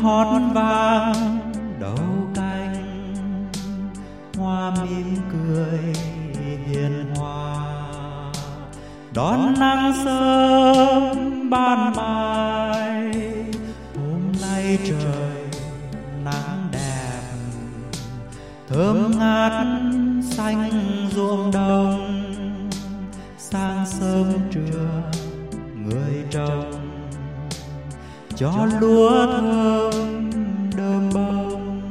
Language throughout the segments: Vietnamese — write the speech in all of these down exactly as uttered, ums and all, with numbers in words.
hót vang đầu cánh, hoa mỉm cười hiền hòa, đón nắng sớm ban mai. Hôm nay trời nắng đẹp, thơm ngát xanh ruộng đồng. Sáng sớm trưa người trồng, cho lúa thơm đơm bông.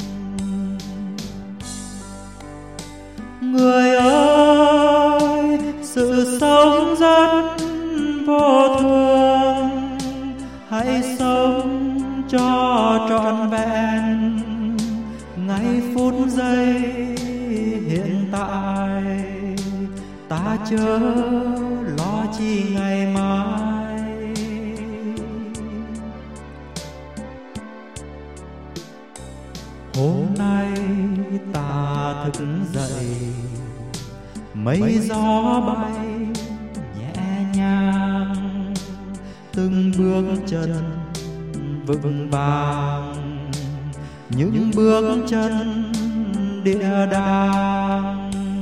Người ơi, sự sống rất vô thường, hãy sống cho trọn vẹn ngày phút giây hiện tại. Ta chớ lo chi ngày mai. Hôm nay ta thức dậy, mây gió bay nhẹ nhàng, từng bước chân vững vàng, những bước chân địa đàng.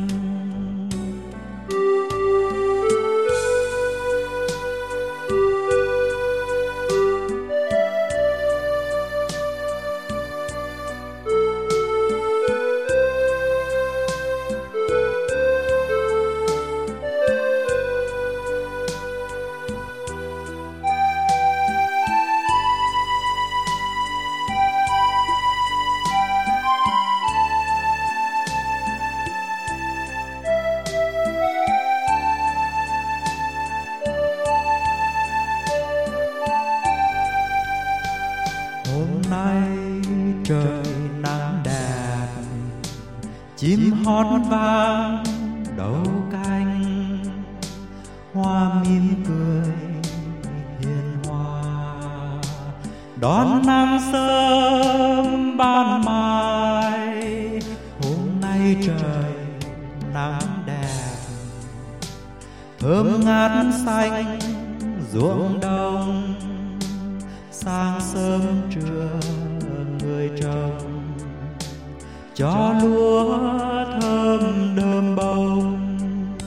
Hôm nay trời nắng đẹp, chim hót vang đầu cánh, hoa mỉm cười hiền hòa, đón nắng sớm ban mai. Hôm nay trời nắng đẹp, thơm ngát xanh ruộng đồng. Sáng sớm trưa người trồng, cho lúa thơm đơm bông.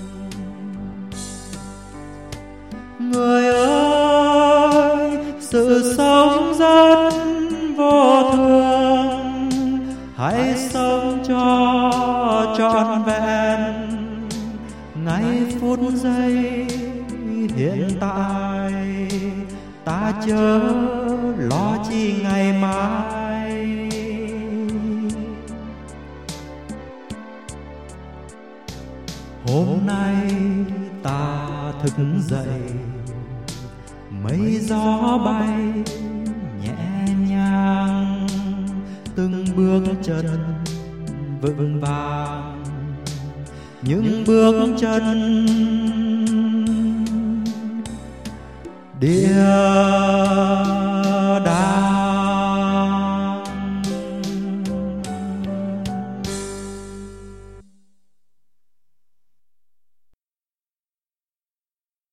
Người ơi, sự sống rất vô thường, hãy sống cho trọn vẹn ngày phút giây hiện tại. Ta chớ lo chi ngày mai. Hôm nay ta thức dậy, mây gió bay nhẹ nhàng, từng bước chân vững vàng, những bước chân địa